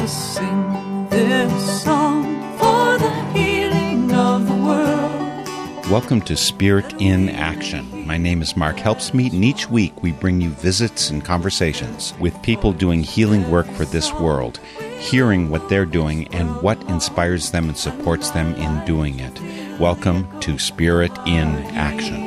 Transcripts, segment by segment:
to sing this song for the healing of the world. Welcome to Spirit in Action. My name is Mark Helpsmeet, and each week we bring you visits and conversations with people doing healing work for this world, hearing what they're doing and what inspires them and supports them in doing it. Welcome to Spirit in Action.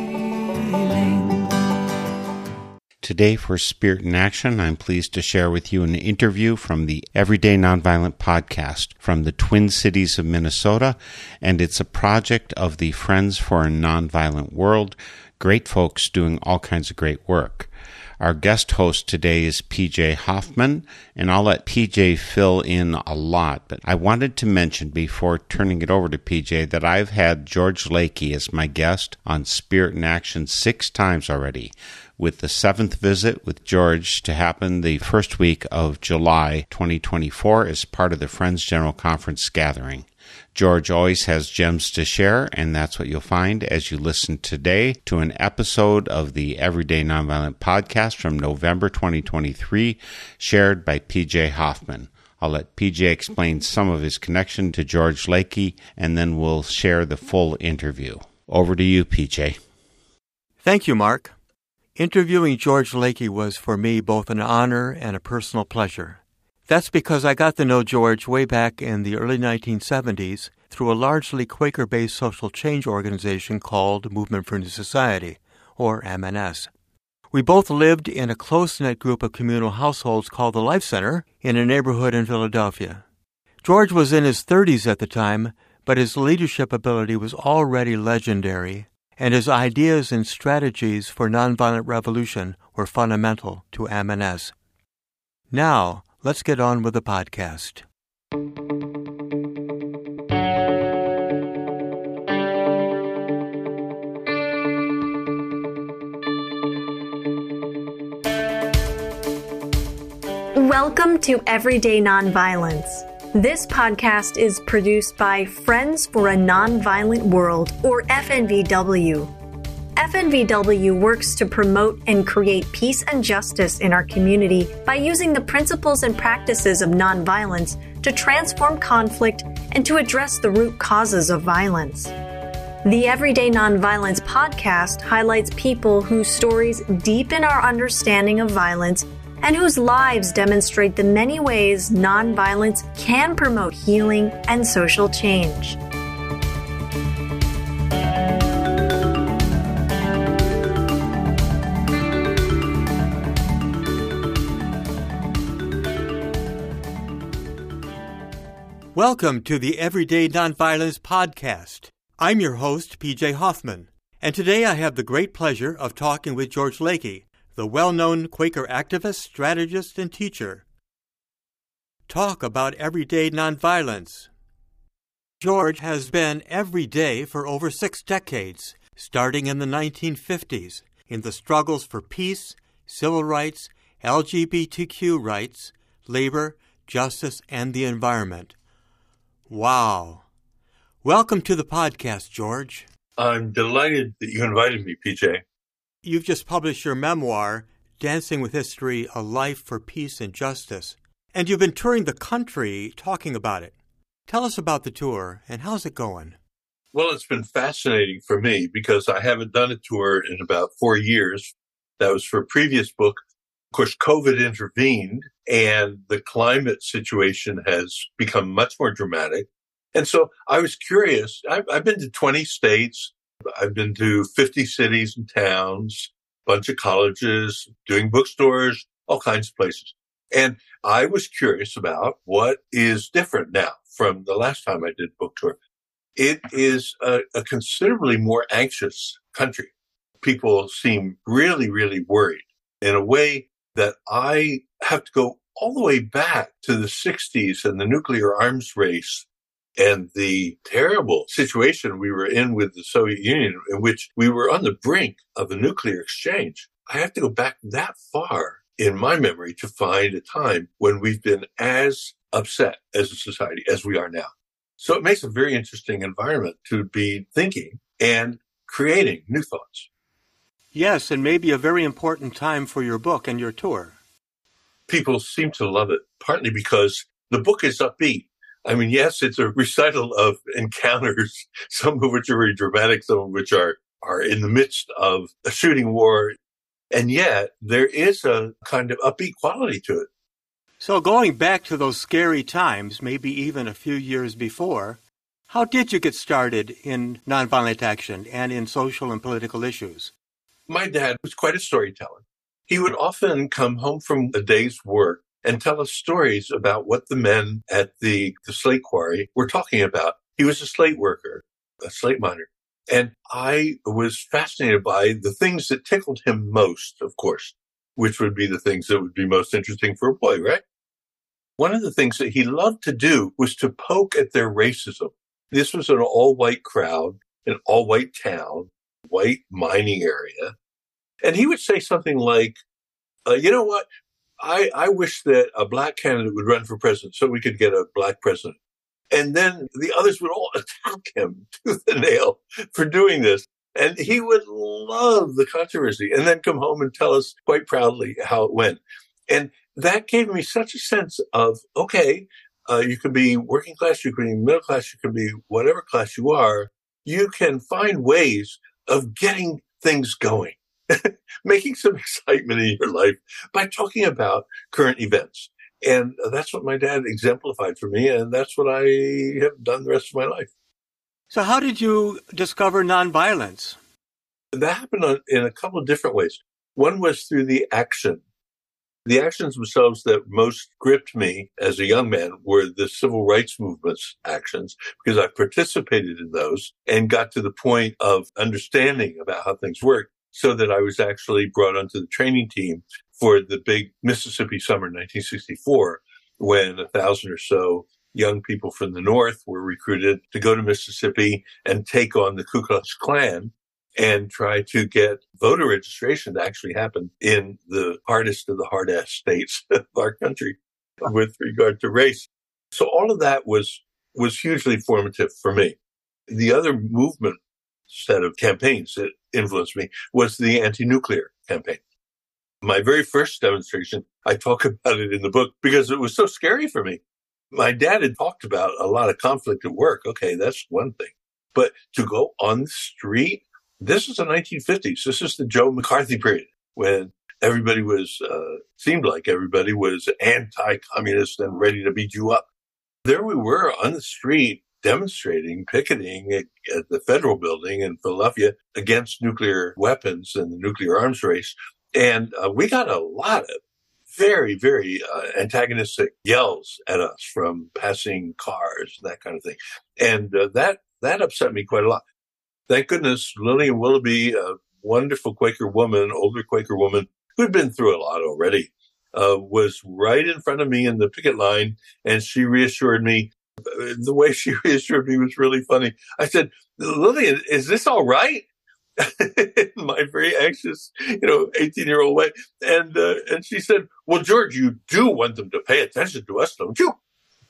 Today for Spirit in Action, I'm pleased to share with you an interview from the Everyday Nonviolent podcast from the Twin Cities of Minnesota, and it's a project of the Friends for a Nonviolent World, great folks doing all kinds of great work. Our guest host today is PJ Hoffman, and I'll let PJ fill in a lot, but I wanted to mention before turning it over to PJ that I've had George Lakey as my guest on Spirit in Action 6 times already, with the 7th visit with George to happen the first week of July 2024 as part of the Friends General Conference gathering. George always has gems to share, and that's what you'll find as you listen today to an episode of the Everyday Nonviolent podcast from November 2023, shared by PJ Hoffman. I'll let PJ explain some of his connection to George Lakey, and then we'll share the full interview. Over to you, PJ. Thank you, Mark. Interviewing George Lakey was for me both an honor and a personal pleasure. That's because I got to know George way back in the early 1970s through a largely Quaker-based social change organization called Movement for New Society, or MNS. We both lived in a close-knit group of communal households called the Life Center in a neighborhood in Philadelphia. George was in his 30s at the time, but his leadership ability was already legendary, and his ideas and strategies for nonviolent revolution were fundamental to MNS. Now, let's get on with the podcast. Welcome to Everyday Nonviolence. This podcast is produced by Friends for a Nonviolent World, or FNVW. FNVW works to promote and create peace and justice in our community by using the principles and practices of nonviolence to transform conflict and to address the root causes of violence. The Everyday Nonviolence podcast highlights people whose stories deepen our understanding of violence and whose lives demonstrate the many ways nonviolence can promote healing and social change. Welcome to the Everyday Nonviolence podcast. I'm your host, PJ Hoffman, and today I have the great pleasure of talking with George Lakey, the well-known Quaker activist, strategist, and teacher. Talk about everyday nonviolence. George has been everyday for over 6 decades, starting in the 1950s, in the struggles for peace, civil rights, LGBTQ rights, labor, justice, and the environment. Wow. Welcome to the podcast, George. I'm delighted that you invited me, PJ. You've just published your memoir, Dancing with History, A Life for Peace and Justice, and you've been touring the country talking about it. Tell us about the tour, and how's it going? Well, it's been fascinating for me because I haven't done a tour in about 4 years. That was for a previous book. Of course, COVID intervened, and the climate situation has become much more dramatic. And so I was curious. I've been to 20 states. I've been to 50 cities and towns, a bunch of colleges, doing bookstores, all kinds of places. And I was curious about what is different now from the last time I did book tour. It is a considerably more anxious country. People seem really, really worried in a way that I have to go all the way back to the 60s and the nuclear arms race and the terrible situation we were in with the Soviet Union, in which we were on the brink of a nuclear exchange. I have to go back that far in my memory to find a time when we've been as upset as a society as we are now. So it makes a very interesting environment to be thinking and creating new thoughts. Yes, and maybe a very important time for your book and your tour. People seem to love it, partly because The book is upbeat. I mean, yes, it's a recital of encounters, some of which are very dramatic, some of which are in the midst of a shooting war. And yet there is a kind of upbeat quality to it. So going back to those scary times, maybe even a few years before, how did you get started in nonviolent action and in social and political issues? My dad was quite a storyteller. He would often come home from a day's work and tell us stories about what the men at the slate quarry were talking about. He was a slate worker, a slate miner. And I was fascinated by the things that tickled him most, of course, which would be the things that would be most interesting for a boy, right? One of the things that he loved to do was to poke at their racism. This was an all-white crowd, an all-white town, white mining area. And he would say something like, you know what? I wish that a black candidate would run for president so we could get a black president. And then the others would all attack him tooth and nail for doing this. And he would love the controversy and then come home and tell us quite proudly how it went. And that gave me such a sense of, okay, you can be working class, you can be middle class, you can be whatever class you are. You can find ways of getting things going, making some excitement in your life by talking about current events. And that's what my dad exemplified for me, and that's what I have done the rest of my life. So how did you discover nonviolence? That happened in a couple of different ways. One was through the action. The actions themselves that most gripped me as a young man were the civil rights movement's actions, because I participated in those and got to the point of understanding about how things work, so that I was actually brought onto the training team for the big Mississippi summer 1964, when 1,000 or so young people from the North were recruited to go to Mississippi and take on the Ku Klux Klan and try to get voter registration to actually happen in the hardest of the hard-ass states of our country with regard to race. So all of that was hugely formative for me. The other movement set of campaigns that influenced me was the anti-nuclear campaign. My very first demonstration, I talk about it in the book because it was so scary for me. My dad had talked about a lot of conflict at work. Okay, that's one thing. But to go on the street, this is the 1950s. This is the Joe McCarthy period when everybody was, seemed like everybody was anti-communist and ready to beat you up. There we were on the street demonstrating, picketing at the federal building in Philadelphia against nuclear weapons and the nuclear arms race. And we got a lot of very, very antagonistic yells at us from passing cars, that kind of thing. And that upset me quite a lot. Thank goodness Lillian Willoughby, a wonderful Quaker woman, older Quaker woman, who'd been through a lot already, was right in front of me in the picket line, and she reassured me. The way she reassured me was really funny. I said, Lillian, is this all right? In my very anxious, 18-year-old way. And she said, well, George, you do want them to pay attention to us, don't you?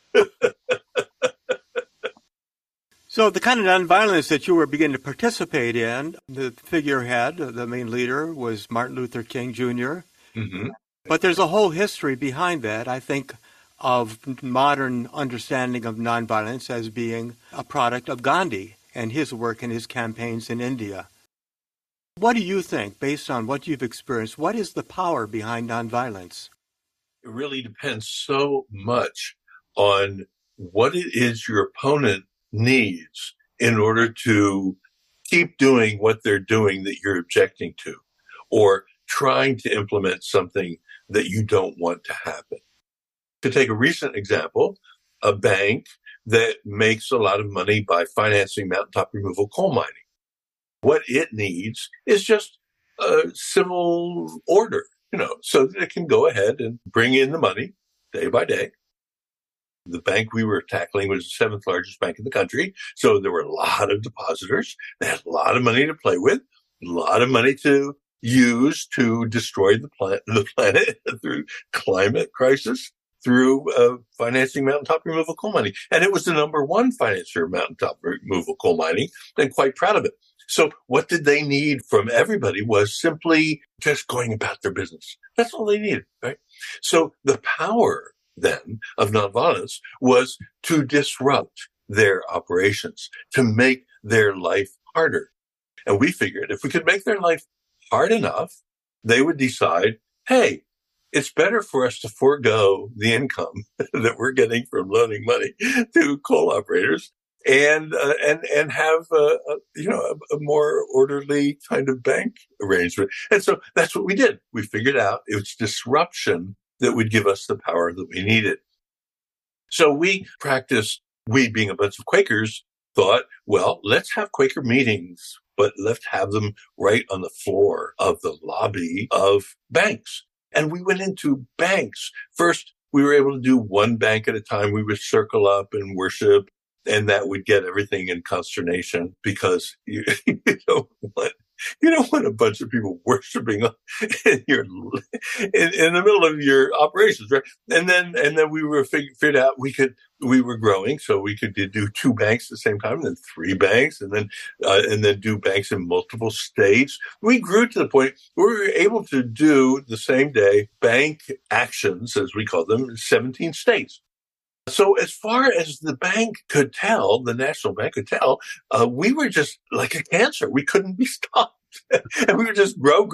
So the kind of nonviolence that you were beginning to participate in, the figurehead, the main leader, was Martin Luther King Jr. Mm-hmm. But there's a whole history behind that, I think, of modern understanding of nonviolence as being a product of Gandhi and his work and his campaigns in India. What do you think, based on what you've experienced, what is the power behind nonviolence? It really depends so much on what it is your opponent needs in order to keep doing what they're doing that you're objecting to, or trying to implement something that you don't want to happen. To take a recent example, a bank that makes a lot of money by financing mountaintop removal coal mining. What it needs is just a civil order, so that it can go ahead and bring in the money day by day. The bank we were tackling was the seventh largest bank in the country. So there were a lot of depositors. They had a lot of money to play with, a lot of money to use to destroy the planet through climate crisis, through financing mountaintop removal coal mining. And it was the number one financer of mountaintop removal coal mining, and quite proud of it. So what did they need from everybody was simply just going about their business. That's all they needed, right? So the power then of nonviolence was to disrupt their operations, to make their life harder. And we figured if we could make their life hard enough, they would decide, hey, it's better for us to forego the income that we're getting from loaning money to coal operators and have a more orderly kind of bank arrangement. And so that's what we did. We figured out it was disruption that would give us the power that we needed. So we being a bunch of Quakers, thought, well, let's have Quaker meetings, but let's have them right on the floor of the lobby of banks. And we went into banks. First, we were able to do one bank at a time. We would circle up and worship, and that would get everything in consternation because you don't want a bunch of people worshiping in the middle of your operations, right? And then we were figured out we were growing, so we could do two banks at the same time, and then three banks, and then do banks in multiple states. We grew to the point where we were able to do the same day bank actions, as we call them, in 17 states. So as far as the bank could tell, the National Bank could tell, we were just like a cancer. We couldn't be stopped. And we would just grow.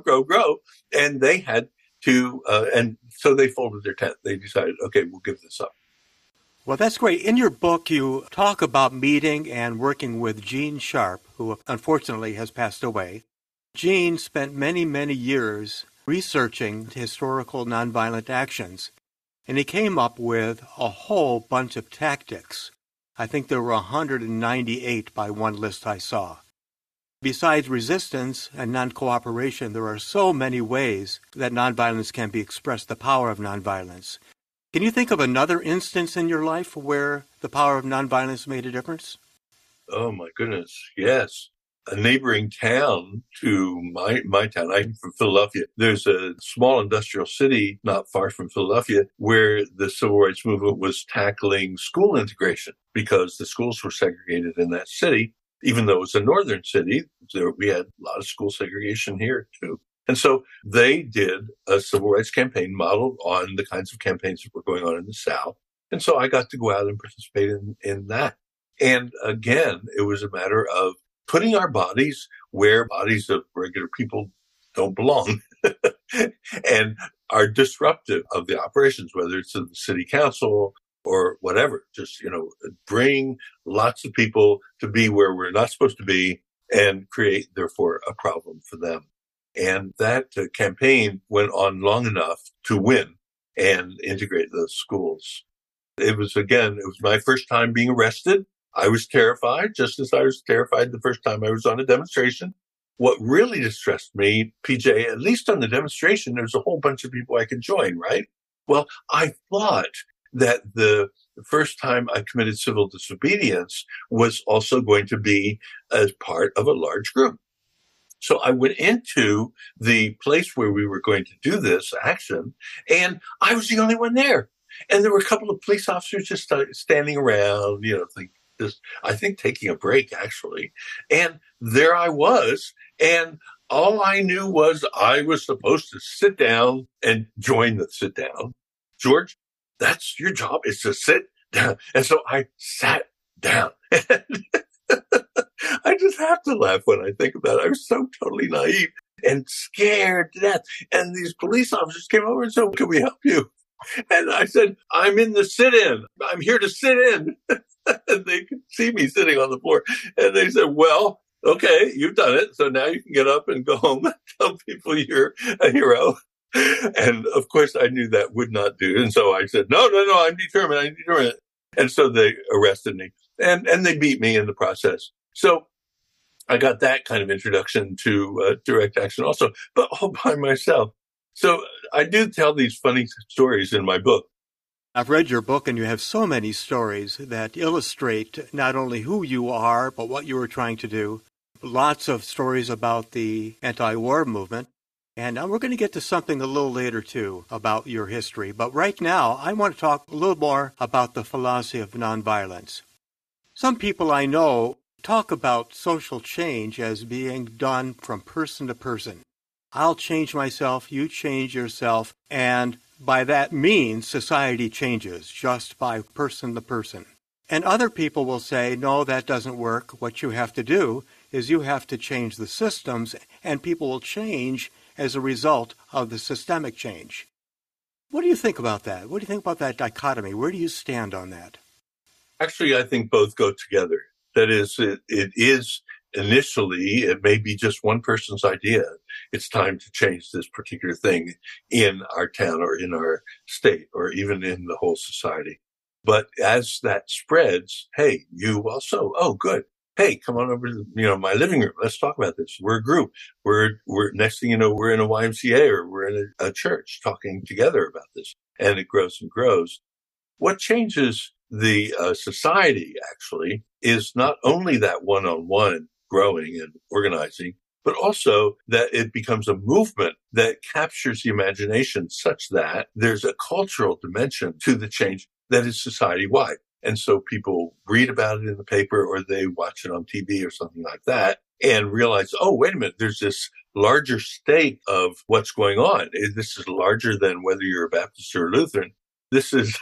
And they had to, and so they folded their tent. They decided, okay, we'll give this up. Well, that's great. In your book, you talk about meeting and working with Gene Sharp, who unfortunately has passed away. Gene spent many, many years researching historical nonviolent actions, and he came up with a whole bunch of tactics. I think there were 198 by one list I saw. Besides resistance and non-cooperation, there are so many ways that nonviolence can be expressed, the power of nonviolence. Can you think of another instance in your life where the power of nonviolence made a difference? Oh, my goodness. Yes. A neighboring town to my town, I'm from Philadelphia. There's a small industrial city not far from Philadelphia where the civil rights movement was tackling school integration because the schools were segregated in that city. Even though it was a northern city, we had a lot of school segregation here too. And so they did a civil rights campaign modeled on the kinds of campaigns that were going on in the South. And so I got to go out and participate in that. And again, it was a matter of putting our bodies where bodies of regular people don't belong and are disruptive of the operations, whether it's in the city council or whatever. Just, bring lots of people to be where we're not supposed to be and create, therefore, a problem for them. And that campaign went on long enough to win and integrate those schools. It was my first time being arrested. I was terrified, just as I was terrified the first time I was on a demonstration. What really distressed me, PJ, at least on the demonstration, there's a whole bunch of people I could join, right? Well, I thought that the first time I committed civil disobedience was also going to be as part of a large group. So I went into the place where we were going to do this action, and I was the only one there. And there were a couple of police officers just standing around, I think taking a break, actually. And there I was, and all I knew was I was supposed to sit down and join the sit down. George, that's your job, is to sit down. And so I sat down. I just have to laugh when I think about it. I was so totally naive and scared to death. And these police officers came over and said, "Can we help you?" And I said, "I'm in the sit-in. I'm here to sit in." And they could see me sitting on the floor. And they said, "Well, okay, you've done it. So now you can get up and go home and tell people you're a hero." And of course, I knew that would not do. And so I said, no, I'm determined. And so they arrested me. And they beat me in the process. So I got that kind of introduction to direct action also, but all by myself. So I do tell these funny stories in my book. I've read your book, and you have so many stories that illustrate not only who you are, but what you were trying to do. Lots of stories about the anti-war movement. And now we're going to get to something a little later, too, about your history. But right now, I want to talk a little more about the philosophy of nonviolence. Some people I know talk about social change as being done from person to person. I'll change myself, you change yourself, and by that means society changes just by person to person. And other people will say, no, that doesn't work. What you have to do is you have to change the systems, and people will change as a result of the systemic change. What do you think about that? What do you think about that dichotomy? Where do you stand on that? Actually, I think both go together. That is, it is initially, it may be just one person's idea. It's time to change this particular thing in our town or in our state or even in the whole society. But as that spreads, hey, you also, oh, good. Hey, come on over to, my living room. Let's talk about this. We're a group. We're next thing you know, we're in a YMCA or we're in a church talking together about this. And it grows and grows. What changes the society actually is not only that one-on-one growing and organizing, but also that it becomes a movement that captures the imagination such that there's a cultural dimension to the change that is society-wide. And so people read about it in the paper or they watch it on TV or something like that and realize, oh, wait a minute, there's this larger stake of what's going on. This is larger than whether you're a Baptist or a Lutheran. This is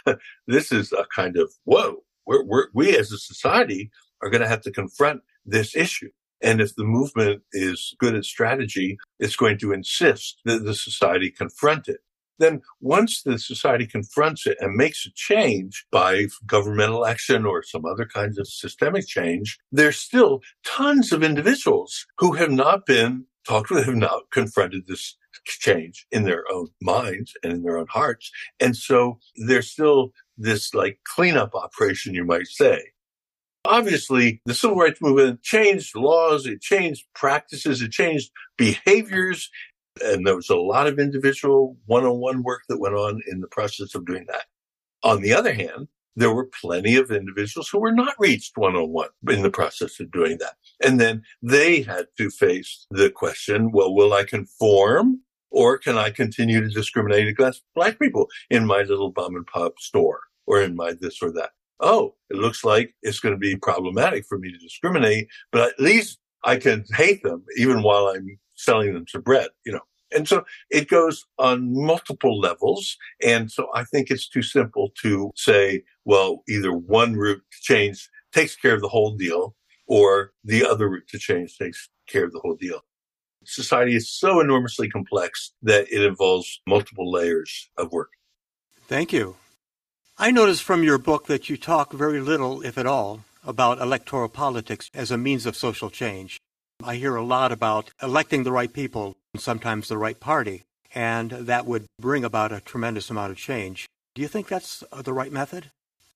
a kind of, whoa, we as a society are going to have to confront this issue. And if the movement is good at strategy, it's going to insist that the society confront it. Then once the society confronts it and makes a change by governmental action or some other kinds of systemic change, there's still tons of individuals who have not been talked with, have not confronted this change in their own minds and in their own hearts. And so there's still this like cleanup operation, you might say. Obviously, the civil rights movement changed laws, it changed practices, it changed behaviors. And there was a lot of individual one-on-one work that went on in the process of doing that. On the other hand, there were plenty of individuals who were not reached one-on-one in the process of doing that. And then they had to face the question, well, will I conform or can I continue to discriminate against Black people in my little mom and pop store or in my this or that? Oh, it looks like it's going to be problematic for me to discriminate, but at least I can hate them even while I'm selling them some bread, And so it goes on multiple levels. And so I think it's too simple to say, well, either one route to change takes care of the whole deal or the other route to change takes care of the whole deal. Society is so enormously complex that it involves multiple layers of work. Thank you. I noticed from your book that you talk very little, if at all, about electoral politics as a means of social change. I hear a lot about electing the right people, and sometimes the right party, and that would bring about a tremendous amount of change. Do you think that's the right method?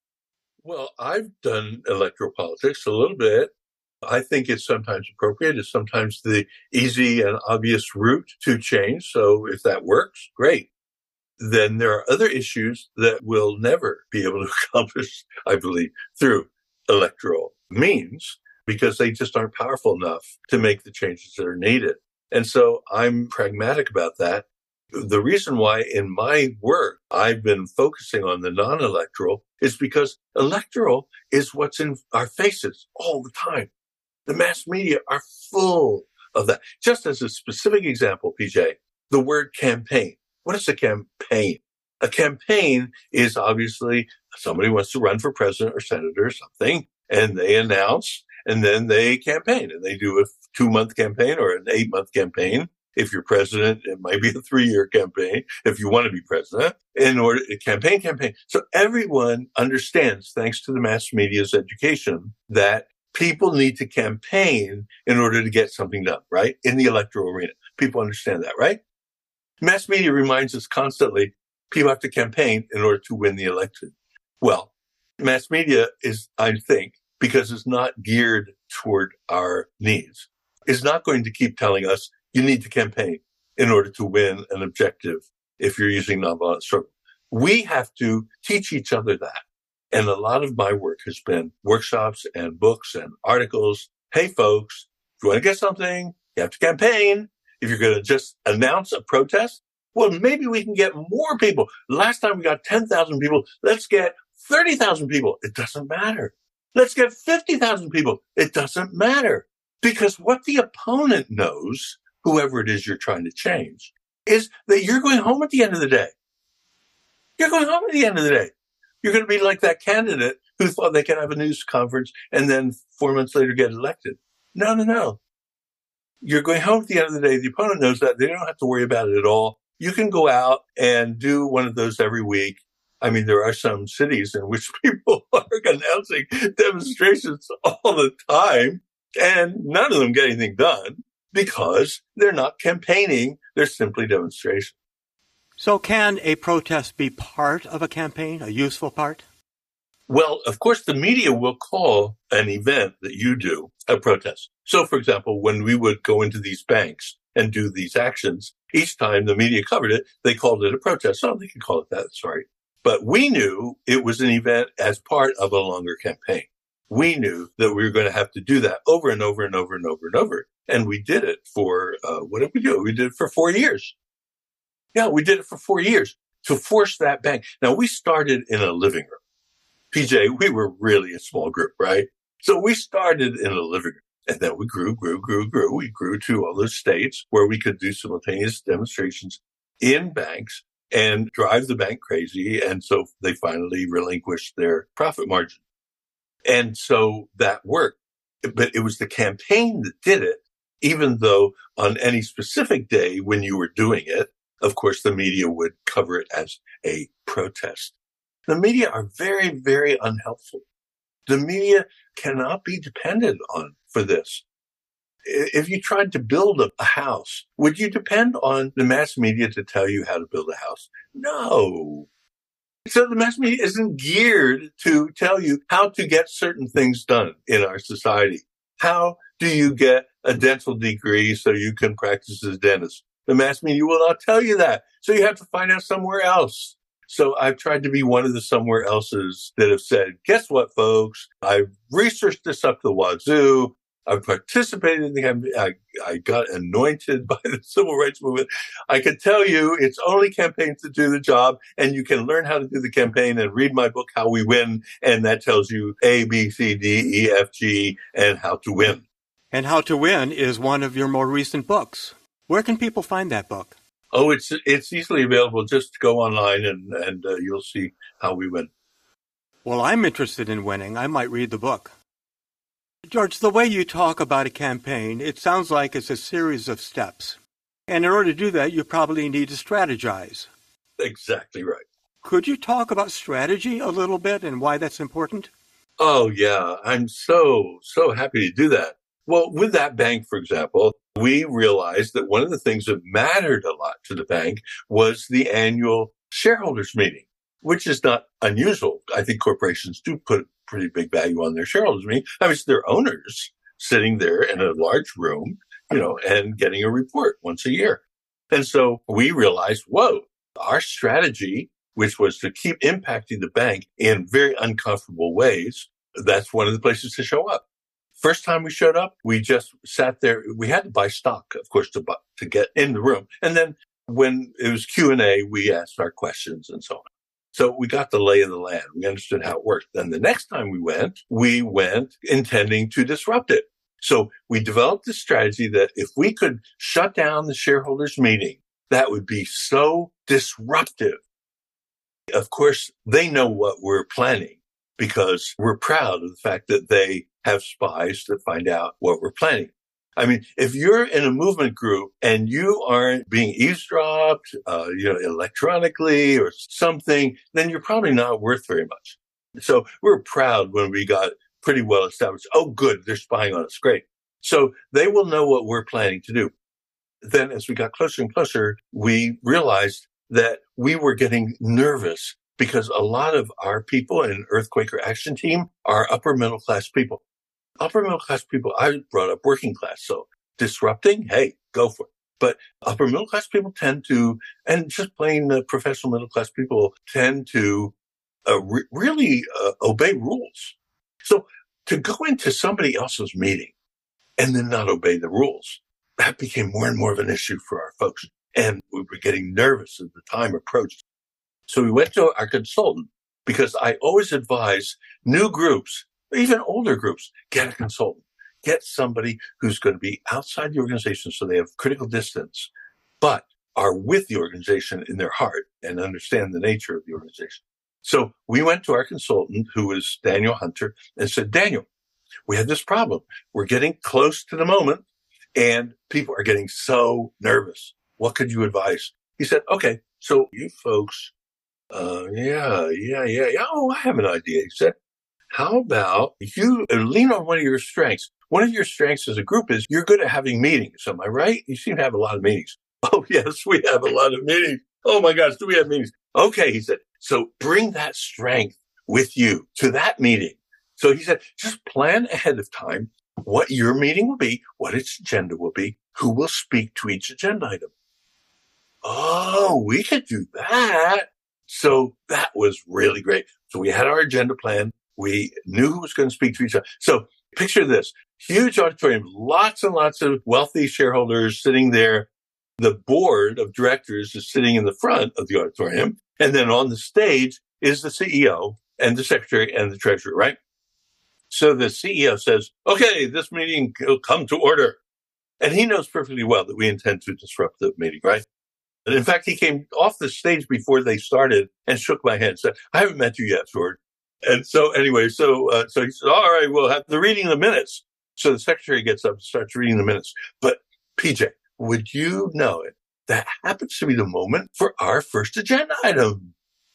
Well, I've done electoral politics a little bit. I think it's sometimes appropriate. It's sometimes the easy and obvious route to change. So if that works, great. Then there are other issues that we'll never be able to accomplish, I believe, through electoral means, because they just aren't powerful enough to make the changes that are needed. And so I'm pragmatic about that. The reason why in my work I've been focusing on the non-electoral is because electoral is what's in our faces all the time. The mass media are full of that. Just as a specific example, PJ, the word campaign. What is a campaign? A campaign is obviously somebody wants to run for president or senator or something, and they announce, and then they campaign, and they do a 2-month campaign or an 8-month campaign. If you're president, it might be a 3-year campaign if you want to be president in order to campaign. So everyone understands, thanks to the mass media's education, that people need to campaign in order to get something done, right? In the electoral arena. People understand that, right? Mass media reminds us constantly people have to campaign in order to win the election. Well, mass media is, I think, because it's not geared toward our needs, is not going to keep telling us you need to campaign in order to win an objective if you're using nonviolent struggle. We have to teach each other that. And a lot of my work has been workshops and books and articles. Hey, folks, if you want to get something, you have to campaign. If you're going to just announce a protest, well, maybe we can get more people. Last time we got 10,000 people. Let's get 30,000 people. It doesn't matter. Let's get 50,000 people. It doesn't matter. Because what the opponent knows, whoever it is you're trying to change, is that you're going home at the end of the day. You're going home at the end of the day. You're going to be like that candidate who thought they could have a news conference and then 4 months later get elected. No. You're going home at the end of the day. The opponent knows that. They don't have to worry about it at all. You can go out and do one of those every week. I mean, there are some cities in which people are announcing demonstrations all the time, and none of them get anything done because they're not campaigning. They're simply demonstrations. So can a protest be part of a campaign, a useful part? Well, of course, the media will call an event that you do a protest. So, for example, when we would go into these banks and do these actions, each time the media covered it, they called it a protest. Oh, they can call it that, sorry. But we knew it was an event as part of a longer campaign. We knew that we were going to have to do that over and over and over and over and over. And we did it for, what did we do? We did it for 4 years. Yeah, we did it for 4 years to force that bank. Now, we started in a living room. PJ, we were really a small group, right? So we started in a living room. And then we grew. We grew to all those states where we could do simultaneous demonstrations in banks and drive the bank crazy. And so they finally relinquished their profit margin. And so that worked. But it was the campaign that did it, even though on any specific day when you were doing it, of course, the media would cover it as a protest. The media are very, very unhelpful. The media cannot be depended on for this. If you tried to build a house, would you depend on the mass media to tell you how to build a house? No. So the mass media isn't geared to tell you how to get certain things done in our society. How do you get a dental degree so you can practice as a dentist? The mass media will not tell you that. So you have to find out somewhere else. So I've tried to be one of the somewhere else's that have said, guess what, folks? I've researched this up the wazoo. I've participated in the campaign. I got anointed by the civil rights movement. I can tell you it's only campaigns that do the job, and you can learn how to do the campaign and read my book, How We Win, and that tells you A, B, C, D, E, F, G, and how to win. And How to Win is one of your more recent books. Where can people find that book? Oh, it's easily available. Just go online and you'll see How We Win. Well, I'm interested in winning. I might read the book. George, the way you talk about a campaign, it sounds like it's a series of steps. And in order to do that, you probably need to strategize. Exactly right. Could you talk about strategy a little bit and why that's important? Oh, yeah. I'm so happy to do that. Well, with that bank, for example, we realized that one of the things that mattered a lot to the bank was the annual shareholders meeting, which is not unusual. I think corporations do put pretty big value on their shareholders meeting. I mean, it's their owners sitting there in a large room, and getting a report once a year. And so we realized, whoa, our strategy, which was to keep impacting the bank in very uncomfortable ways, that's one of the places to show up. First time we showed up, we just sat there. We had to buy stock, of course, to get in the room. And then when it was Q&A, we asked our questions and so on. So we got the lay of the land. We understood how it worked. Then the next time we went intending to disrupt it. So we developed this strategy that if we could shut down the shareholders meeting, that would be so disruptive. Of course, they know what we're planning because we're proud of the fact that they have spies that find out what we're planning. I mean, if you're in a movement group and you aren't being eavesdropped, electronically or something, then you're probably not worth very much. So we're proud when we got pretty well established. Oh, good, they're spying on us. Great. So they will know what we're planning to do. Then as we got closer and closer, we realized that we were getting nervous because a lot of our people in Earthquaker Action Team are upper middle class people. Upper middle class people, I brought up working class. So disrupting, hey, go for it. But upper middle class people tend to, and just plain professional middle class people tend to really obey rules. So to go into somebody else's meeting and then not obey the rules, that became more and more of an issue for our folks. And we were getting nervous as the time approached. So we went to our consultant because I always advise new groups, even older groups, get a consultant. Get somebody who's going to be outside the organization so they have critical distance, but are with the organization in their heart and understand the nature of the organization. So we went to our consultant, who was Daniel Hunter, and said, Daniel, we have this problem. We're getting close to the moment and people are getting so nervous. What could you advise? He said, okay, so you folks, Oh, I have an idea. He said, how about you lean on one of your strengths? One of your strengths as a group is you're good at having meetings. Am I right? You seem to have a lot of meetings. Oh, yes, we have a lot of meetings. Oh, my gosh, do we have meetings? Okay, he said, so bring that strength with you to that meeting. So he said, just plan ahead of time what your meeting will be, what its agenda will be, who will speak to each agenda item. Oh, we could do that. So that was really great. So we had our agenda plan. We knew who was going to speak to each other. So picture this, huge auditorium, lots and lots of wealthy shareholders sitting there. The board of directors is sitting in the front of the auditorium. And then on the stage is the CEO and the secretary and the treasurer, right? So the CEO says, okay, this meeting will come to order. And he knows perfectly well that we intend to disrupt the meeting, right? And in fact, he came off the stage before they started and shook my hand and said, I haven't met you yet, George. And so anyway, so he said, all right, we'll have the reading of the minutes. So the secretary gets up and starts reading the minutes. But PJ, would you know it? That happens to be the moment for our first agenda item.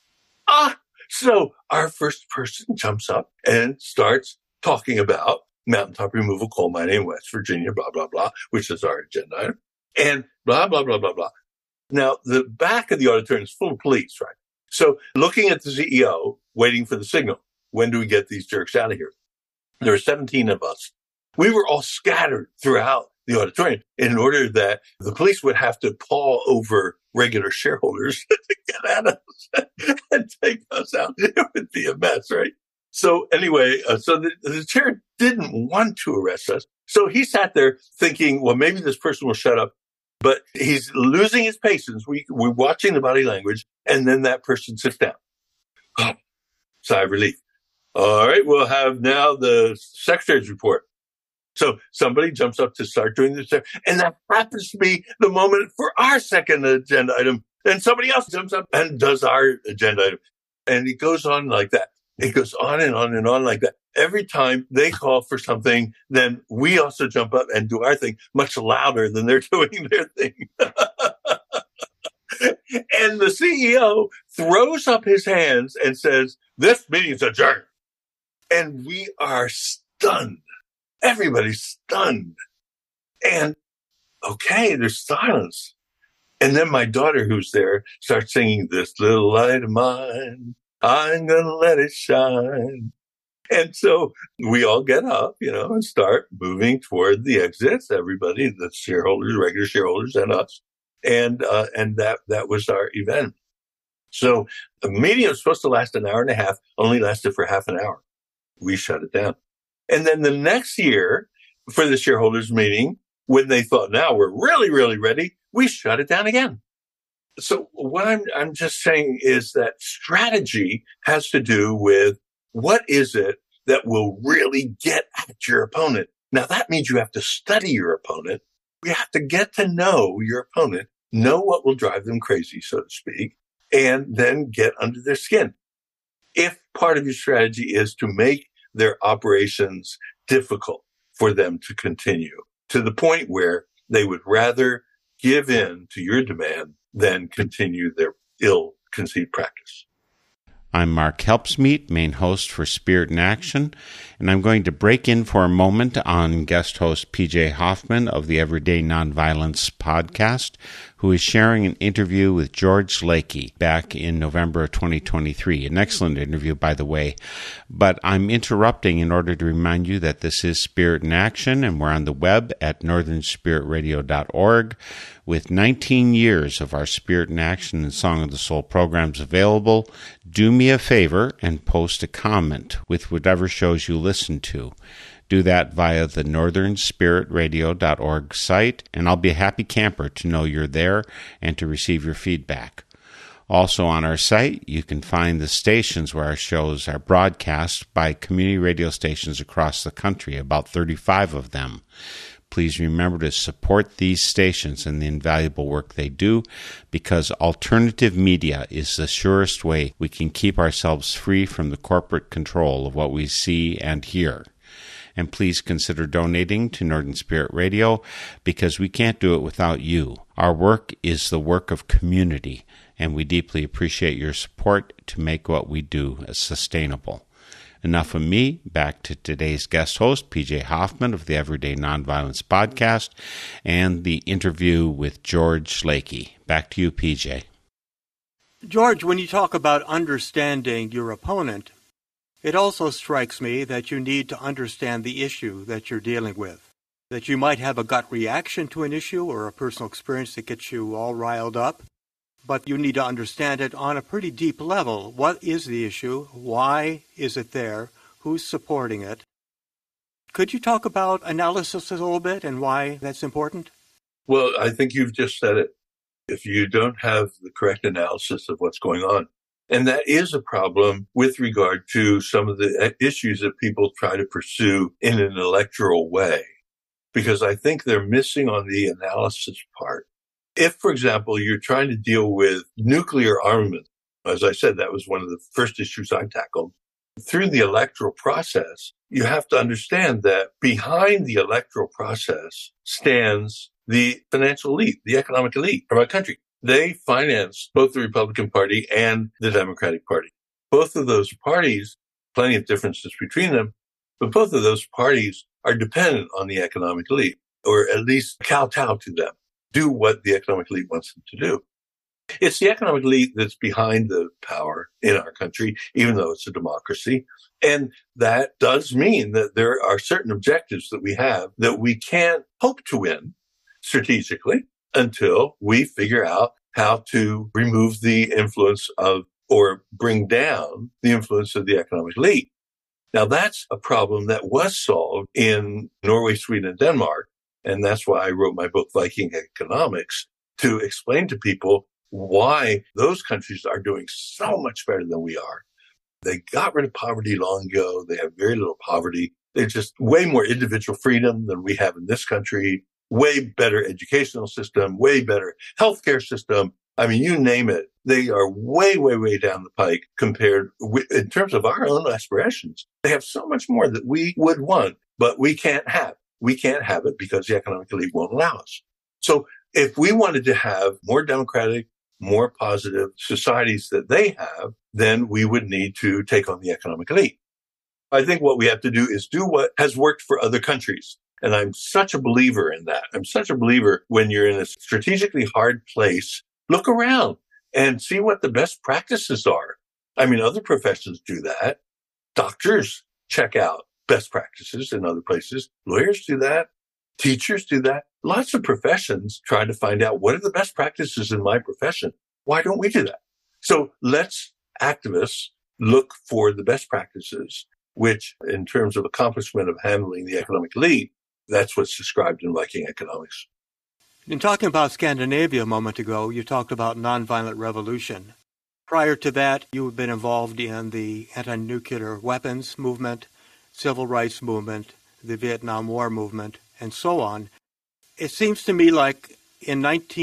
So our first person jumps up and starts talking about mountaintop removal coal mining in West Virginia, blah, blah, blah, which is our agenda item, and blah, blah, blah, blah, blah. Now, the back of the auditorium is full of police, right? So looking at the CEO, waiting for the signal, when do we get these jerks out of here? There were 17 of us. We were all scattered throughout the auditorium in order that the police would have to paw over regular shareholders to get at us and take us out. It would be a mess, right? So anyway, so the chair didn't want to arrest us. So he sat there thinking, well, maybe this person will shut up. But he's losing his patience. We're watching the body language, and then that person sits down. Oh, sigh of relief. All right, we'll have now the secretary's report. So somebody jumps up to start doing this, and that happens to be the moment for our second agenda item. And somebody else jumps up and does our agenda item. And it goes on like that. It goes on and on and on like that. Every time they call for something, then we also jump up and do our thing much louder than they're doing their thing. And the CEO throws up his hands and says, this meeting's adjourned. And we are stunned. Everybody's stunned. And okay, there's silence. And then my daughter, who's there, starts singing, this little light of mine, I'm going to let it shine. And so we all get up, and start moving toward the exits. Everybody, the shareholders, regular shareholders, and us. And that was our event. So the meeting was supposed to last an hour and a half, only lasted for half an hour. We shut it down. And then the next year for the shareholders meeting, when they thought, now we're really, really ready, we shut it down again. So what I'm just saying is that strategy has to do with what is it that will really get at your opponent. Now that means you have to study your opponent. You have to get to know your opponent, know what will drive them crazy, so to speak, and then get under their skin. If part of your strategy is to make their operations difficult for them to continue to the point where they would rather give in to your demand than continue their ill-conceived practice. I'm Mark Helpsmeet, main host for Spirit in Action, and I'm going to break in for a moment on guest host PJ Hoffman of the Everyday Nonviolence podcast, who is sharing an interview with George Lakey back in November of 2023. An excellent interview, by the way. But I'm interrupting in order to remind you that this is Spirit in Action, and we're on the web at northernspiritradio.org with 19 years of our Spirit in Action and Song of the Soul programs available. Do me a favor and post a comment with whatever shows you listen to. Do that via the northernspiritradio.org site, and I'll be a happy camper to know you're there and to receive your feedback. Also on our site, you can find the stations where our shows are broadcast by community radio stations across the country, about 35 of them. Please remember to support these stations and the invaluable work they do, because alternative media is the surest way we can keep ourselves free from the corporate control of what we see and hear. And please consider donating to Northern Spirit Radio, because we can't do it without you. Our work is the work of community, and we deeply appreciate your support to make what we do sustainable. Enough of me. Back to today's guest host, PJ Hoffman of the Everyday Nonviolence Podcast, and the interview with George Lakey. Back to you, PJ. George, when you talk about understanding your opponent, it also strikes me that you need to understand the issue that you're dealing with. That you might have a gut reaction to an issue or a personal experience that gets you all riled up, but you need to understand it on a pretty deep level. What is the issue? Why is it there? Who's supporting it? Could you talk about analysis a little bit and why that's important? Well, I think you've just said it. If you don't have the correct analysis of what's going on, and that is a problem with regard to some of the issues that people try to pursue in an electoral way, because I think they're missing on the analysis part. If, for example, you're trying to deal with nuclear armament, as I said, that was one of the first issues I tackled. Through the electoral process, you have to understand that behind the electoral process stands the financial elite, the economic elite of our country. They finance both the Republican Party and the Democratic Party. Both of those parties, plenty of differences between them, but both of those parties are dependent on the economic elite, or at least kowtow to them. Do what the economic elite wants them to do. It's the economic elite that's behind the power in our country, even though it's a democracy. And that does mean that there are certain objectives that we have that we can't hope to win strategically until we figure out how to remove the influence of, or bring down the influence of the economic elite. Now, that's a problem that was solved in Norway, Sweden, and Denmark. And that's why I wrote my book, Viking Economics, to explain to people why those countries are doing so much better than we are. They got rid of poverty long ago. They have very little poverty. They're just way more individual freedom than we have in this country, way better educational system, way better healthcare system. I mean, you name it. They are way, way, way down the pike compared with, in terms of our own aspirations. They have so much more that we would want, but we can't have. We can't have it because the economic elite won't allow us. So if we wanted to have more democratic, more positive societies that they have, then we would need to take on the economic elite. I think what we have to do is do what has worked for other countries. And I'm such a believer in that. I'm such a believer when you're in a strategically hard place, look around and see what the best practices are. I mean, other professions do that. Doctors check out best practices in other places. Lawyers do that. Teachers do that. Lots of professions try to find out what are the best practices in my profession. Why don't we do that? So let's activists look for the best practices, which in terms of accomplishment of handling the economic elite, that's what's described in Viking Economics. In talking about Scandinavia a moment ago, you talked about nonviolent revolution. Prior to that, you had been involved in the anti-nuclear weapons movement, civil rights movement, the Vietnam War movement, and so on. It seems to me like in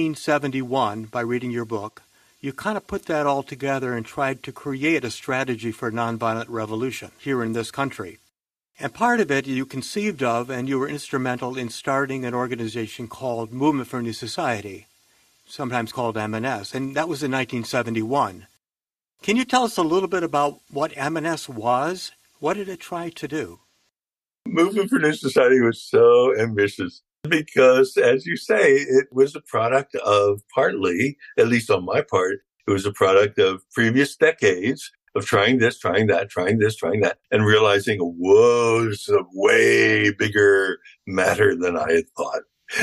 1971, by reading your book, you kind of put that all together and tried to create a strategy for nonviolent revolution here in this country. And part of it you conceived of, and you were instrumental in starting an organization called Movement for a New Society, sometimes called MNS, and that was in 1971. Can you tell us a little bit about what MNS was? What did it try to do? Movement for a New Society was so ambitious because, as you say, it was a product of partly, at least on my part, it was a product of previous decades of trying this, trying that, trying this, trying that, and realizing, whoa, this is a way bigger matter than I had thought.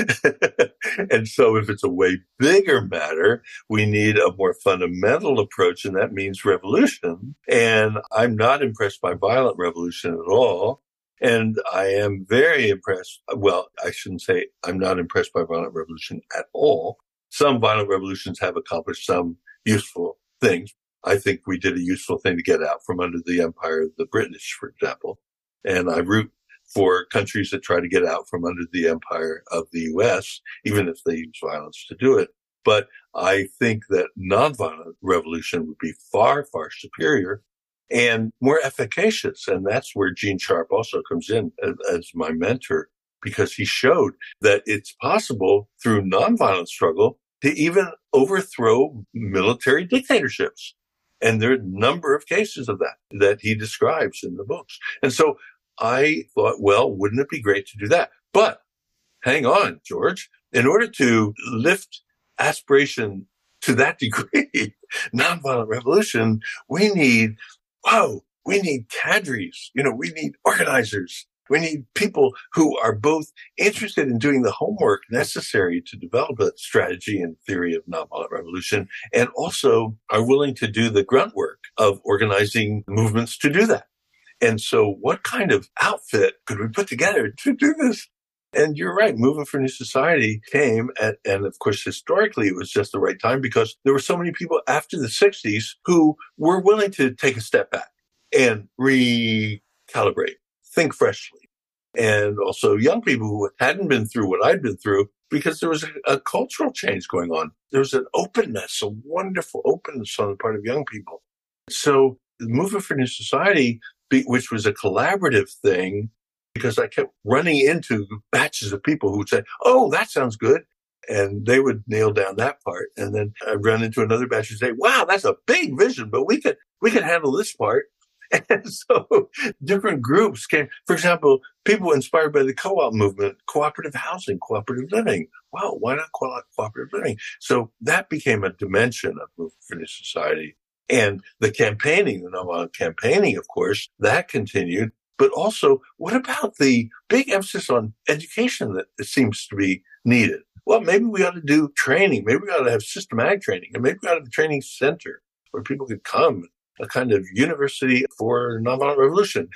And so if it's a way bigger matter, we need a more fundamental approach, and that means revolution. And I'm not impressed by violent revolution at all. And I am very impressed. Well, I shouldn't say I'm not impressed by violent revolution at all. Some violent revolutions have accomplished some useful things. I think we did a useful thing to get out from under the empire of the British, for example. And I root for countries that try to get out from under the empire of the U.S., even if they use violence to do it. But I think that nonviolent revolution would be far, far superior and more efficacious. And that's where Gene Sharp also comes in as my mentor, because he showed that it's possible through nonviolent struggle to even overthrow military dictatorships. And there are a number of cases of that he describes in the books. And so I thought, well, wouldn't it be great to do that? But hang on, George, in order to lift aspiration to that degree, nonviolent revolution, we need cadres, we need organizers. We need people who are both interested in doing the homework necessary to develop a strategy and theory of nonviolent revolution, and also are willing to do the grunt work of organizing movements to do that. And so what kind of outfit could we put together to do this? And you're right, Movement for New Society came, and of course, historically, it was just the right time because there were so many people after the 60s who were willing to take a step back and recalibrate, think freshly. And also young people who hadn't been through what I'd been through, because there was a cultural change going on. There was an openness, a wonderful openness on the part of young people. So the Movement for New Society, which was a collaborative thing, because I kept running into batches of people who would say, oh, that sounds good. And they would nail down that part. And then I'd run into another batch and say, wow, that's a big vision, but we could handle this part. And so different groups came. For example, people inspired by the co-op movement, cooperative housing, cooperative living. Wow, why not cooperative living? So that became a dimension of Movement for New Society. And the campaigning, the nonviolent campaigning, of course, that continued. But also, what about the big emphasis on education that it seems to be needed? Well, maybe we ought to do training. Maybe we ought to have systematic training. And maybe we ought to have a training center where people could come, a kind of university for nonviolent revolution.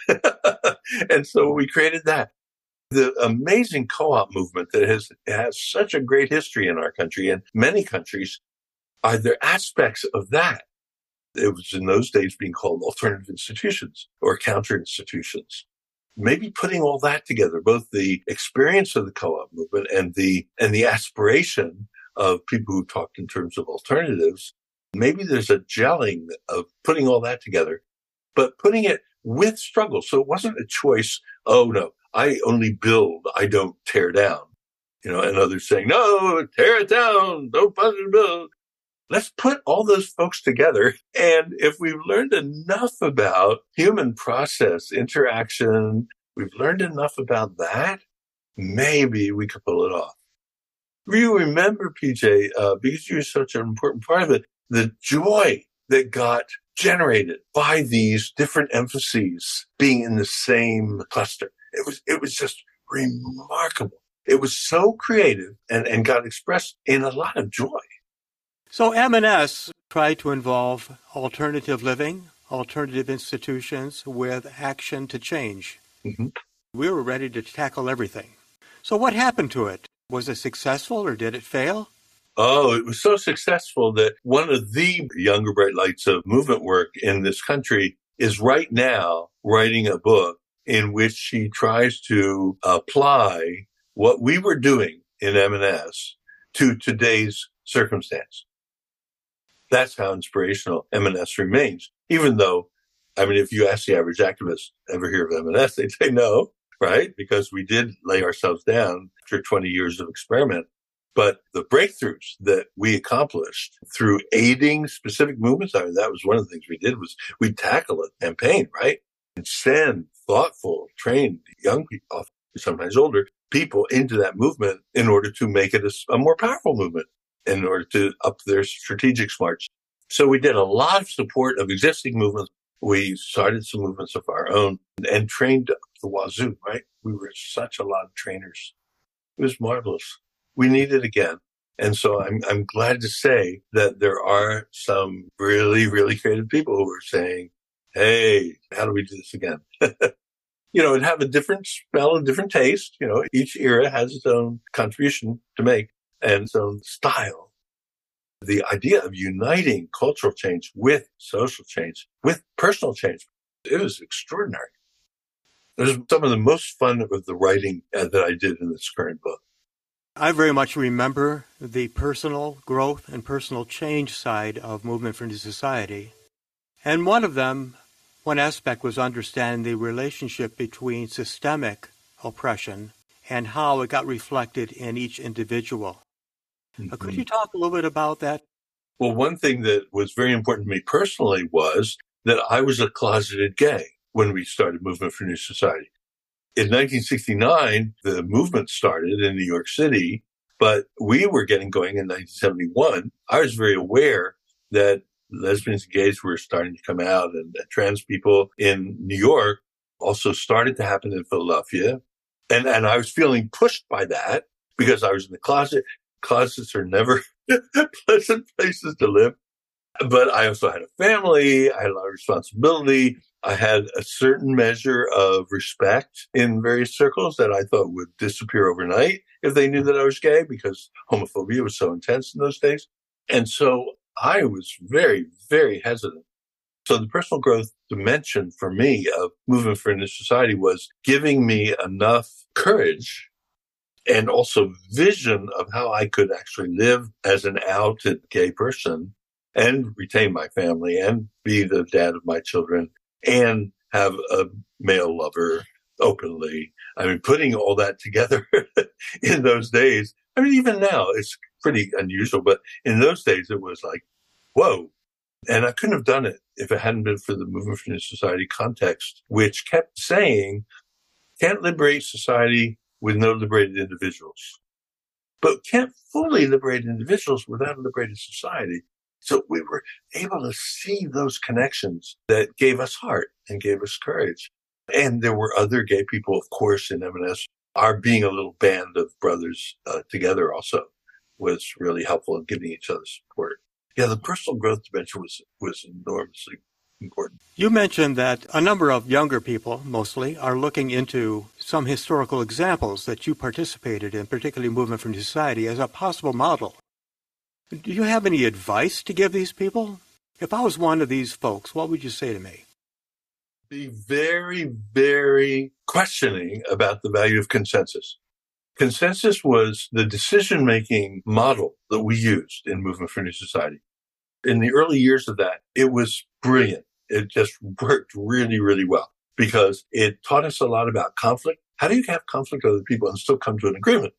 And so we created that. The amazing co-op movement that has such a great history in our country and many countries, are there aspects of that? It was in those days being called alternative institutions or counter institutions. Maybe putting all that together, both the experience of the co-op movement and the aspiration of people who talked in terms of alternatives, maybe there's a gelling of putting all that together, but putting it with struggle. So it wasn't a choice, oh no, I only build, I don't tear down. And others saying, no, tear it down, don't bother to build. Let's put all those folks together. And if we've learned enough about human process, interaction, we've learned enough about that, maybe we could pull it off. You remember, PJ, because you're such an important part of it, the joy that got generated by these different emphases being in the same cluster. It was just remarkable. It was so creative and got expressed in a lot of joy. So M&S tried to involve alternative living, alternative institutions with action to change. Mm-hmm. We were ready to tackle everything. So what happened to it? Was it successful or did it fail? Oh, it was so successful that one of the younger bright lights of movement work in this country is right now writing a book in which she tries to apply what we were doing in M&S to today's circumstance. That's how inspirational M&S remains. Even though, if you ask the average activist, ever hear of M&S, they'd say no, right? Because we did lay ourselves down after 20 years of experiment. But the breakthroughs that we accomplished through aiding specific movements, that was one of the things we did, was we'd tackle a campaign, right? And send thoughtful, trained young people, sometimes older people, into that movement in order to make it a more powerful movement, in order to up their strategic smarts. So we did a lot of support of existing movements. We started some movements of our own and trained up the wazoo, right? We were such a lot of trainers. It was marvelous. We need it again. And so I'm glad to say that there are some really, really creative people who are saying, hey, how do we do this again? It'd have a different smell, a different taste. Each era has its own contribution to make and its own style. The idea of uniting cultural change with social change, with personal change, it was extraordinary. It was some of the most fun of the writing that I did in this current book. I very much remember the personal growth and personal change side of Movement for New Society. And one aspect was understanding the relationship between systemic oppression and how it got reflected in each individual. Mm-hmm. Could you talk a little bit about that? Well, one thing that was very important to me personally was that I was a closeted gay when we started Movement for New Society. In 1969, the movement started in New York City, but we were getting going in 1971. I was very aware that lesbians and gays were starting to come out, and trans people in New York also started to happen in Philadelphia. And I was feeling pushed by that because I was in the closet. Closets are never pleasant places to live. But I also had a family. I had a lot of responsibility. I had a certain measure of respect in various circles that I thought would disappear overnight if they knew that I was gay, because homophobia was so intense in those days. And so I was very, very hesitant. So the personal growth dimension for me of Movement for a New Society was giving me enough courage and also vision of how I could actually live as an outed gay person and retain my family and be the dad of my children and have a male lover openly. I mean, putting all that together in those days, I mean, even now it's pretty unusual, but in those days it was like, whoa. And I couldn't have done it if it hadn't been for the Movement for New Society context, which kept saying, can't liberate society with no liberated individuals, but can't fully liberate individuals without a liberated society. So we were able to see those connections that gave us heart and gave us courage. And there were other gay people, of course, in M&S. Our being a little band of brothers together also was really helpful in giving each other support. Yeah, the personal growth dimension was enormously important. You mentioned that a number of younger people, mostly, are looking into some historical examples that you participated in, particularly Movement for New Society, as a possible model. Do you have any advice to give these people? If I was one of these folks, what would you say to me? Be very, very questioning about the value of consensus. Consensus was the decision-making model that we used in Movement for New Society. In the early years of that, it was brilliant. It just worked really, really well because it taught us a lot about conflict. How do you have conflict with other people and still come to an agreement?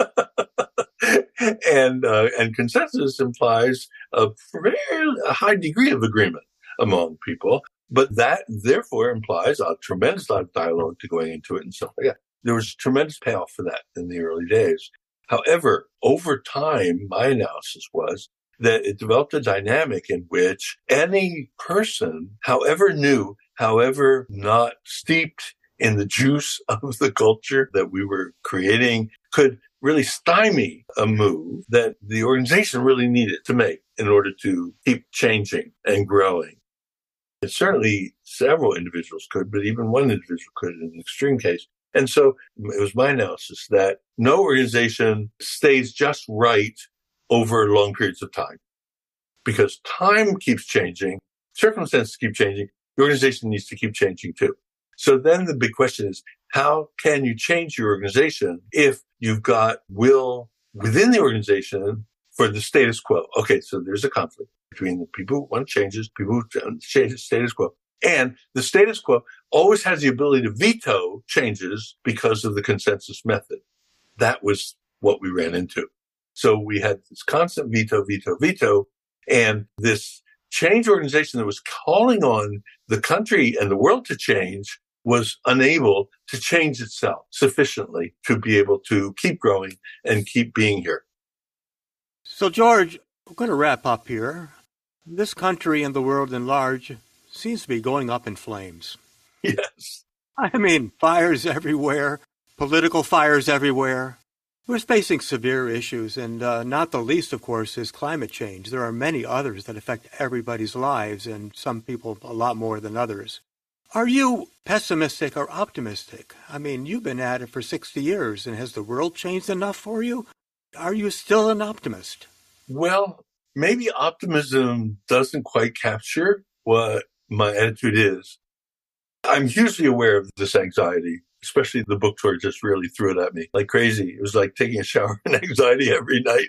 And consensus implies a high degree of agreement among people. But that, therefore, implies a tremendous lot of dialogue to going into it and stuff like that. There was tremendous payoff for that in the early days. However, over time, my analysis was that it developed a dynamic in which any person, however new, however not steeped in the juice of the culture that we were creating, could really stymie a move that the organization really needed to make in order to keep changing and growing. And certainly several individuals could, but even one individual could in an extreme case. And so it was my analysis that no organization stays just right over long periods of time, because time keeps changing, circumstances keep changing, the organization needs to keep changing too. So then the big question is, how can you change your organization if you've got will within the organization for the status quo? Okay, so there's a conflict between the people who want changes, people who change the status quo. And the status quo always has the ability to veto changes because of the consensus method. That was what we ran into. So we had this constant veto, and this change organization that was calling on the country and the world to change was unable to change itself sufficiently to be able to keep growing and keep being here. So, George, we're going to wrap up here. This country and the world at large seems to be going up in flames. Yes. I mean, fires everywhere, political fires everywhere. We're facing severe issues, and not the least, of course, is climate change. There are many others that affect everybody's lives, and some people a lot more than others. Are you pessimistic or optimistic? I mean, you've been at it for 60 years, and has the world changed enough for you? Are you still an optimist? Well, maybe optimism doesn't quite capture what my attitude is. I'm hugely aware of this anxiety, especially the book tour just really threw it at me like crazy. It was like taking a shower in anxiety every night.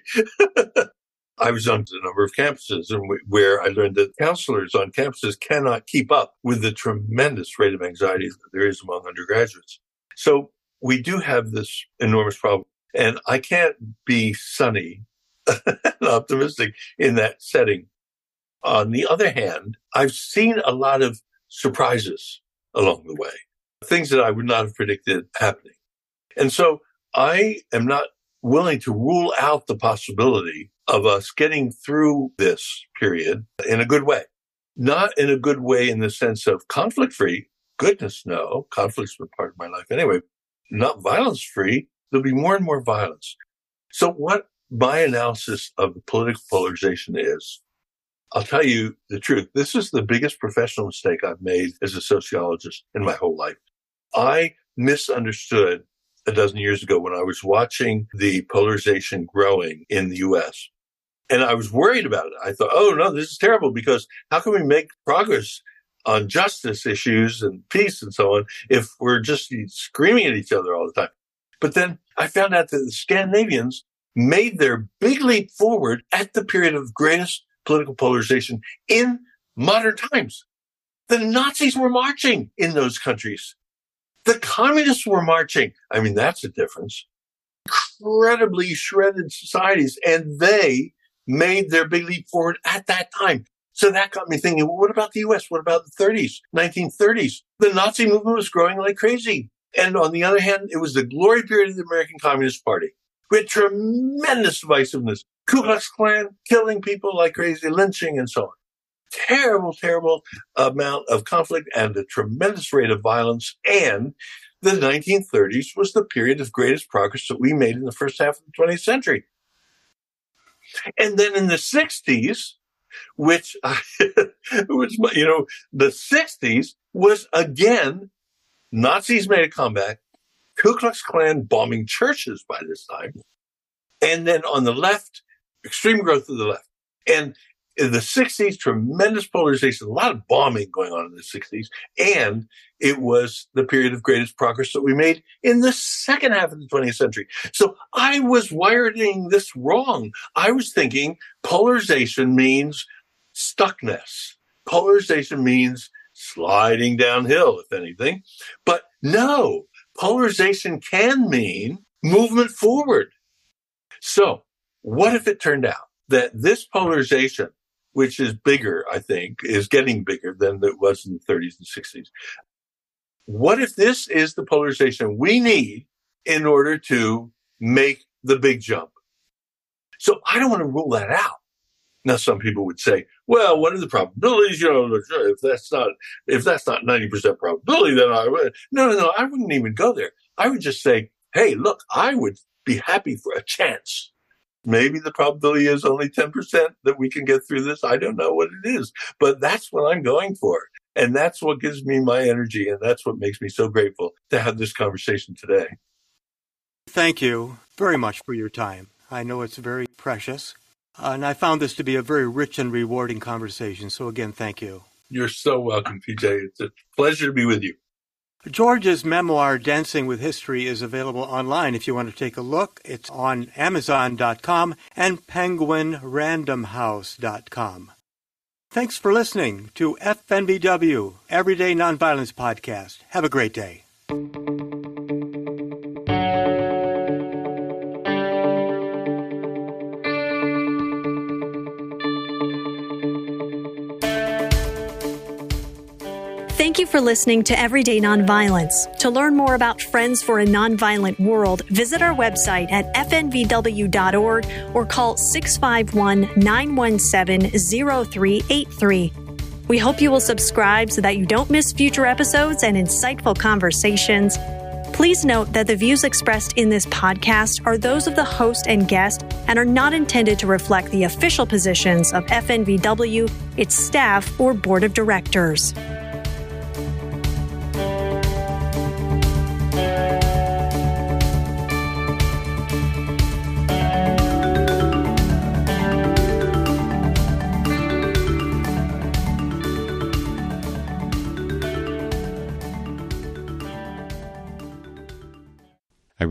I was on a number of campuses and where I learned that counselors on campuses cannot keep up with the tremendous rate of anxiety that there is among undergraduates. So we do have this enormous problem. And I can't be sunny and optimistic in that setting. On the other hand, I've seen a lot of surprises along the way, things that I would not have predicted happening. And so I am not willing to rule out the possibility of us getting through this period in a good way. Not in a good way in the sense of conflict-free. Goodness, no. Conflict's been part of my life anyway. Not violence-free. There'll be more and more violence. So what my analysis of the political polarization is, I'll tell you the truth. This is the biggest professional mistake I've made as a sociologist in my whole life. I misunderstood a dozen years ago when I was watching the polarization growing in the U.S. And I was worried about it. I thought, oh, no, this is terrible because how can we make progress on justice issues and peace and so on if we're just screaming at each other all the time? But then I found out that the Scandinavians made their big leap forward at the period of greatest political polarization in modern times. The Nazis were marching in those countries. The communists were marching. I mean, that's a difference. Incredibly shredded societies, and they made their big leap forward at that time. So that got me thinking, well, what about the U.S.? What about the 30s, 1930s? The Nazi movement was growing like crazy. And on the other hand, it was the glory period of the American Communist Party with tremendous divisiveness. Ku Klux Klan killing people like crazy, lynching and so on. Terrible, terrible amount of conflict and a tremendous rate of violence. And the 1930s was the period of greatest progress that we made in the first half of the 20th century. And then in the 60s, which the 60s was again, Nazis made a comeback, Ku Klux Klan bombing churches by this time. And then on the left, extreme growth of the left. And in the 60s, tremendous polarization, a lot of bombing going on in the 60s. And it was the period of greatest progress that we made in the second half of the 20th century. So I was wiring this wrong. I was thinking polarization means stuckness. Polarization means sliding downhill, if anything. But no, polarization can mean movement forward. So what if it turned out that this polarization, which is bigger, I think, is getting bigger than it was in the 30s and 60s. What if this is the polarization we need in order to make the big jump? So I don't want to rule that out. Now, some people would say, well, what are the probabilities? If that's not 90% probability, then I would. No, I wouldn't even go there. I would just say, hey, look, I would be happy for a chance. Maybe the probability is only 10% that we can get through this. I don't know what it is, but that's what I'm going for. And that's what gives me my energy. And that's what makes me so grateful to have this conversation today. Thank you very much for your time. I know it's very precious. And I found this to be a very rich and rewarding conversation. So again, thank you. You're so welcome, PJ. It's a pleasure to be with you. George's memoir, Dancing with History, is available online if you want to take a look. It's on Amazon.com and PenguinRandomHouse.com. Thanks for listening to FNVW, Everyday Nonviolence Podcast. Have a great day. Thank you for listening to Everyday Nonviolence. To learn more about Friends for a Nonviolent World, visit our website at fnvw.org or call 651-917-0383. We hope you will subscribe so that you don't miss future episodes and insightful conversations. Please note that the views expressed in this podcast are those of the host and guest and are not intended to reflect the official positions of FNVW, its staff, or board of directors.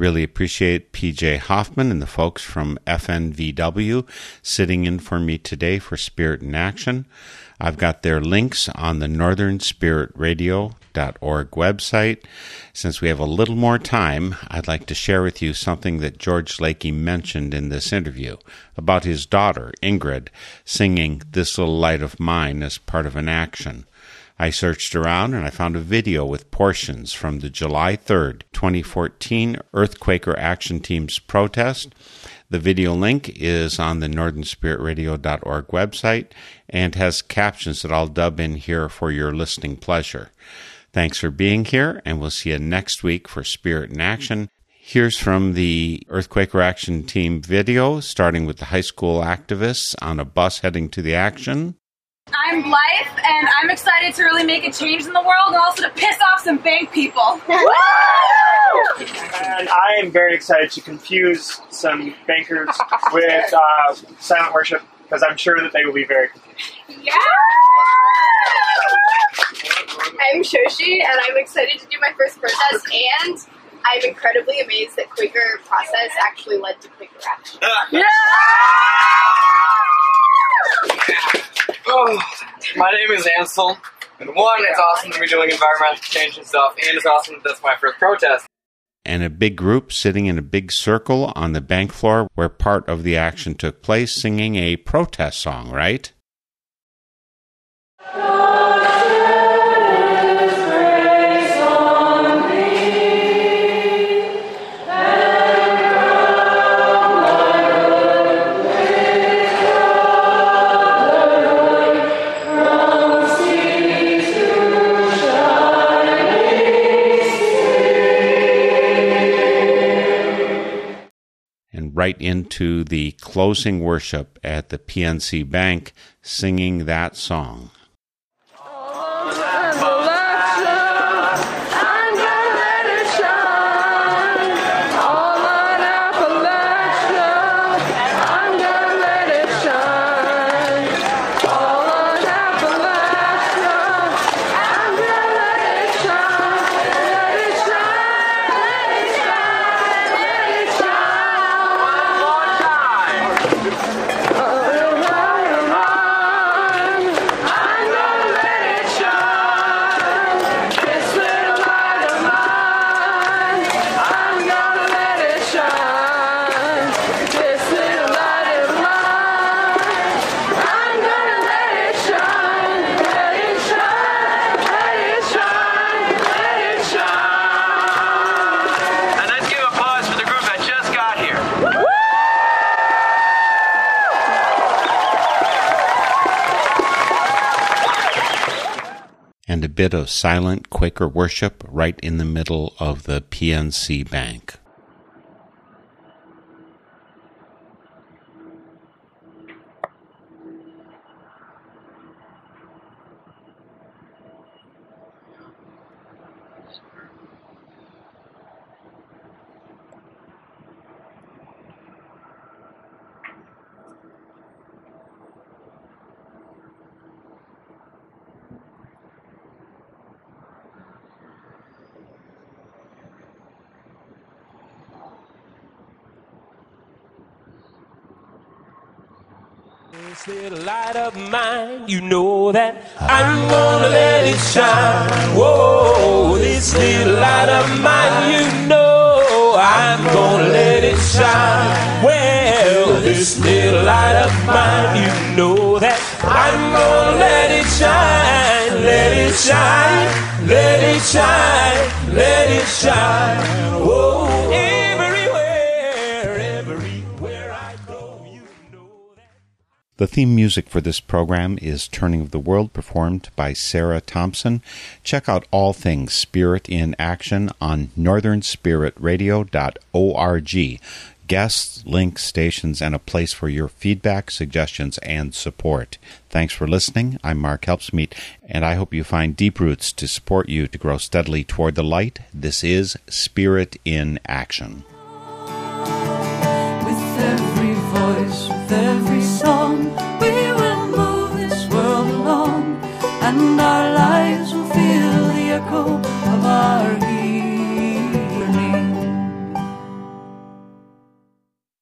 really appreciate PJ Hoffman and the folks from FNVW sitting in for me today for Spirit in Action. I've got their links on the northernspiritradio.org website. Since we have a little more time, I'd like to share with you something that George Lakey mentioned in this interview about his daughter, Ingrid, singing This Little Light of Mine as part of an action. I searched around and I found a video with portions from the July 3rd, 2014 Earthquaker Action Team's protest. The video link is on the northernspiritradio.org website and has captions that I'll dub in here for your listening pleasure. Thanks for being here, and we'll see you next week for Spirit in Action. Here's from the Earthquaker Action Team video, starting with the high school activists on a bus heading to the action. I'm Blythe, and I'm excited to really make a change in the world and also to piss off some bank people. And I am very excited to confuse some bankers with silent worship, because I'm sure that they will be very confused. Yeah! I'm Shoshi, and I'm excited to do my first protest, and I'm incredibly amazed that Quaker process actually led to Quaker action. Yeah! Oh, my name is Ansel, and it's awesome to be doing environmental change and stuff, and it's awesome that that's my first protest. And a big group sitting in a big circle on the bank floor where part of the action took place, singing a protest song, right? Right into the closing worship at the PNC Bank, singing that song. And a bit of silent Quaker worship right in the middle of the PNC Bank. This little light of mine, you know that I'm gonna let it shine. Whoa, this little light of mine, you know I'm gonna let it shine. Well, this little light of mine, you know that I'm gonna let it shine. Let it shine, let it shine, let it shine. Whoa, everywhere I go, you know that. The theme music for this program is Turning of the World, performed by Sarah Thompson. Check out all things Spirit in Action on northernspiritradio.org. Guests, links, stations, and a place for your feedback, suggestions, and support. Thanks for listening. I'm Mark Helpsmeet, and I hope you find deep roots to support you to grow steadily toward the light. This is Spirit in Action. With every voice, with every song, we will move this world along, and our lives will feel the echo